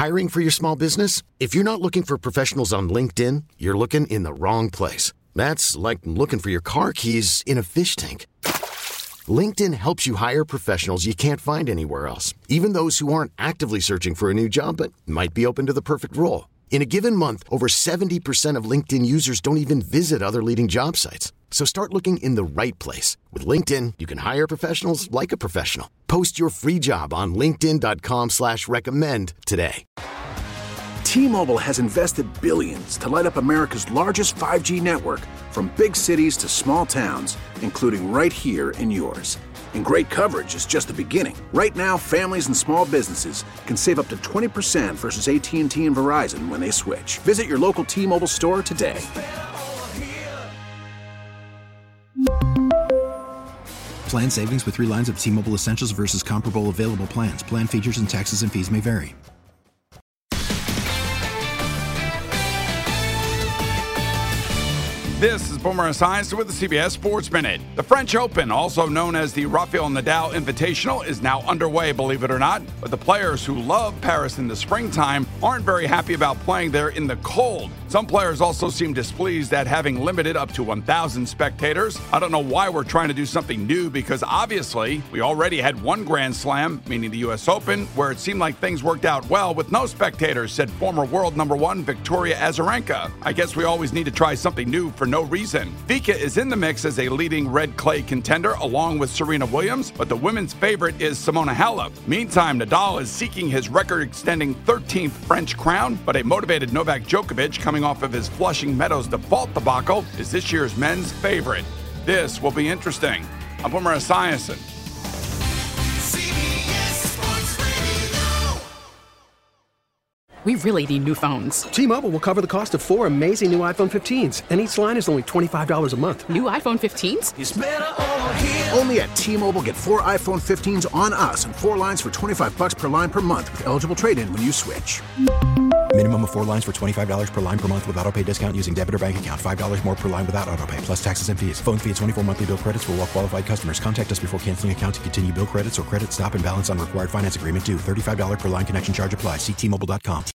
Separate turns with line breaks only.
Hiring for your small business? If you're not looking for professionals on LinkedIn, you're looking in the wrong place. That's like looking for your car keys in a fish tank. LinkedIn helps you hire professionals you can't find anywhere else, even those who aren't actively searching for a new job but might be open to the perfect role. In a given month, over 70% of LinkedIn users don't even visit other leading job sites. So start looking in the right place. With LinkedIn, you can hire professionals like a professional. Post your free job on linkedin.com/recommend today.
T-Mobile has invested billions to light up America's largest 5G network, from big cities to small towns, including right here in yours. And great coverage is just the beginning. Right now, families and small businesses can save up to 20% versus AT&T and Verizon when they switch. Visit your local T-Mobile store today.
Plan savings with 3 lines of T-Mobile Essentials versus comparable available plans. Plan features and taxes and fees may vary.
This is Boomer Esiason with the CBS Sports Minute. The French Open, also known as the Rafael Nadal Invitational, is now underway, believe it or not. But the players who love Paris in the springtime aren't very happy about playing there in the cold. Some players also seem displeased at having limited up to 1,000 spectators. I don't know why we're trying to do something new, because obviously we already had one Grand Slam, meaning the U.S. Open, where it seemed like things worked out well with no spectators, said former world number 1 Victoria Azarenka. I guess we always need to try something new for no reason. Vika is in the mix as a leading red clay contender along with Serena Williams, but the women's favorite is Simona Halep. Meantime, Nadal is seeking his record-extending 13th French crown, but a motivated Novak Djokovic, coming off of his Flushing Meadows default debacle, is this year's men's favorite. This will be interesting. I'm Boomer Esiason.
We really need new phones.
T-Mobile will cover the cost of 4 amazing new iPhone 15s, and each line is only $25 a month.
New iPhone 15s?
It's better over here. Only at T-Mobile, get 4 iPhone 15s on us and 4 lines for $25 per line per month with eligible trade-in when you switch.
Minimum of 4 lines for $25 per line per month with autopay discount using debit or bank account. $5 more per line without autopay, plus taxes and fees. Phone fee at 24 monthly bill credits for well-qualified customers. Contact us before canceling account to continue bill credits or credit stop and balance on required finance agreement due. $35 per line connection charge applies. See T-Mobile.com.